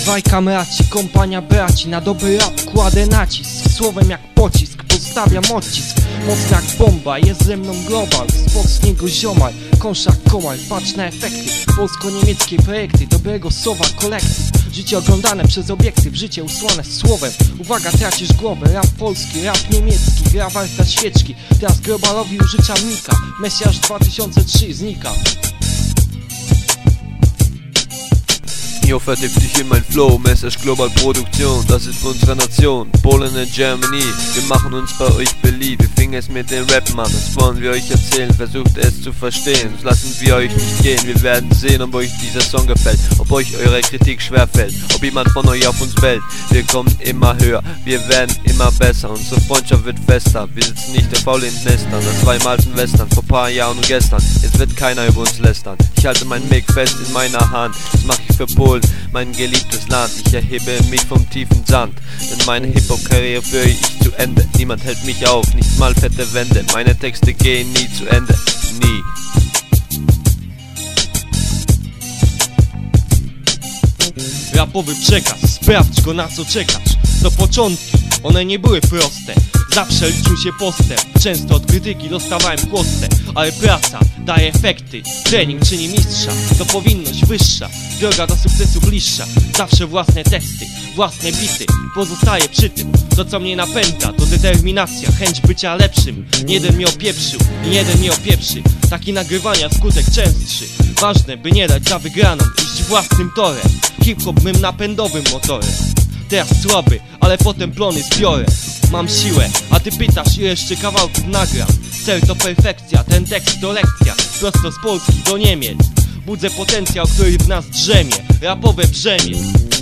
Dwaj kamraci, kompania braci, na dobry rap kładę nacisk. Słowem jak pocisk, postawiam odcisk. Mocna jak bomba, jest ze mną global. Spok z niego ziomal, konszak komal. Patrz na efekty, polsko-niemieckie projekty. Dobrego słowa kolekcji. Życie oglądane przez obiektyw, życie usłane słowem. Uwaga, tracisz głowę, rap polski, rap niemiecki. Gra warta świeczki, teraz globalowi użycza mnika. Mesjasz 2003 znika. Ich vertieft dich in mein Flow, Message Global Produktion, das ist unsere Nation, Polen and Germany, wir machen uns bei euch beliebt, wir fingen es mit den Rappen an, das wollen wir euch erzählen, versucht es zu verstehen, sonst lassen wir euch nicht gehen, wir werden sehen, ob euch dieser Song gefällt, ob euch eure Kritik schwerfällt, ob jemand von euch auf uns bellt, wir kommen immer höher, wir werden immer besser, unsere Freundschaft wird fester, wir sitzen nicht der Faul in Nestern, das war im alten Western, vor paar Jahren und gestern, jetzt wird keiner über uns lästern, ich halte mein Mic fest in meiner Hand, das mach ich für Polen, mein geliebtes Land, ich erhebe mich vom tiefen Sand, denn meine Hip-Hop-Karriere führe ich zu Ende. Niemand hält mich auf, nicht mal fette Wände, meine Texte gehen nie zu Ende, nie. Rapowy przekaz, sprawdź go, na co czekasz. To początki, one nie były proste. Zawsze liczył się postęp, często od krytyki dostawałem chłostę. Ale praca daje efekty, trening czyni mistrza. To powinność wyższa, droga do sukcesu bliższa. Zawsze własne teksty, własne bity, pozostaję przy tym. To co mnie napędza, to determinacja, chęć bycia lepszym. Jeden mnie opieprzył i jeden mnie opieprzy. Taki nagrywania skutek częstszy. Ważne, by nie dać za wygraną, iść własnym torem. Hip-hop mym napędowym motorem. Teraz słaby, ale potem plony zbiorę. Mam siłę, a ty pytasz, ile jeszcze kawałków nagram. Cel to perfekcja, ten tekst to lekcja. Prosto z Polski do Niemiec. Budzę potencjał, który w nas drzemie. Rapowe brzemię.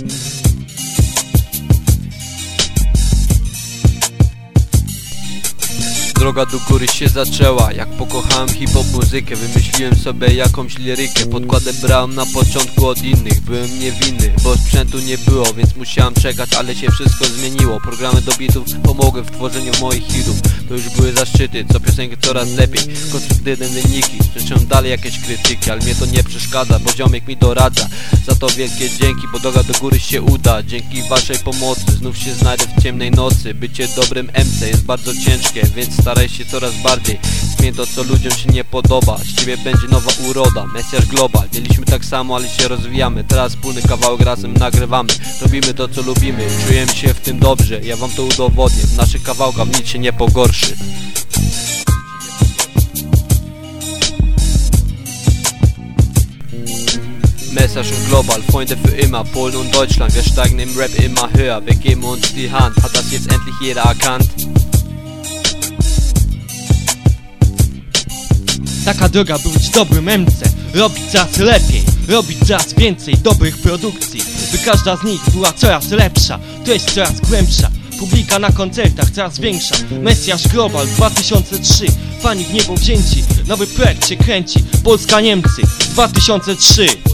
Droga do góry się zaczęła, jak pokochałem hip-hop muzykę. Wymyśliłem sobie jakąś lirykę, podkładę brałem na początku od innych. Byłem niewinny, bo sprzętu nie było, więc musiałem czekać, ale się wszystko zmieniło. Programy do bitów pomogły w tworzeniu moich hitów. To już były zaszczyty, co piosenkę coraz lepiej. Konstruktywne wyniki, zresztą dalej jakieś krytyki, ale mnie to nie przeszkadza, bo ziomek mi doradza. Za to wielkie dzięki, bo droga do góry się uda. Dzięki waszej pomocy znów się znajdę w ciemnej nocy. Bycie dobrym MC jest bardzo ciężkie, więc staraj się coraz bardziej. Zmień to, co ludziom się nie podoba. Z ciebie będzie nowa uroda, Mesjasz Global. Mieliśmy tak samo, ale się rozwijamy. Teraz wspólny kawałek razem nagrywamy. Robimy to, co lubimy, czujemy się w tym dobrze. Ja wam to udowodnię, w naszych kawałkach nic się nie pogorszy. Mesjasz und Global, Freunde für immer, Polen und Deutschland. Wir steigen im Rap immer höher, wir geben uns die Hand. Hat das jetzt endlich jeder erkannt? Taka droga, by być dobrym MC. Robić coraz lepiej, robić coraz więcej dobrych produkcji. By każda z nich była coraz lepsza, treść coraz głębsza. Publika na koncertach coraz większa. Mesjasz Global 2003. Fani w niebo wzięci, nowy projekt się kręci. Polska Niemcy 2003.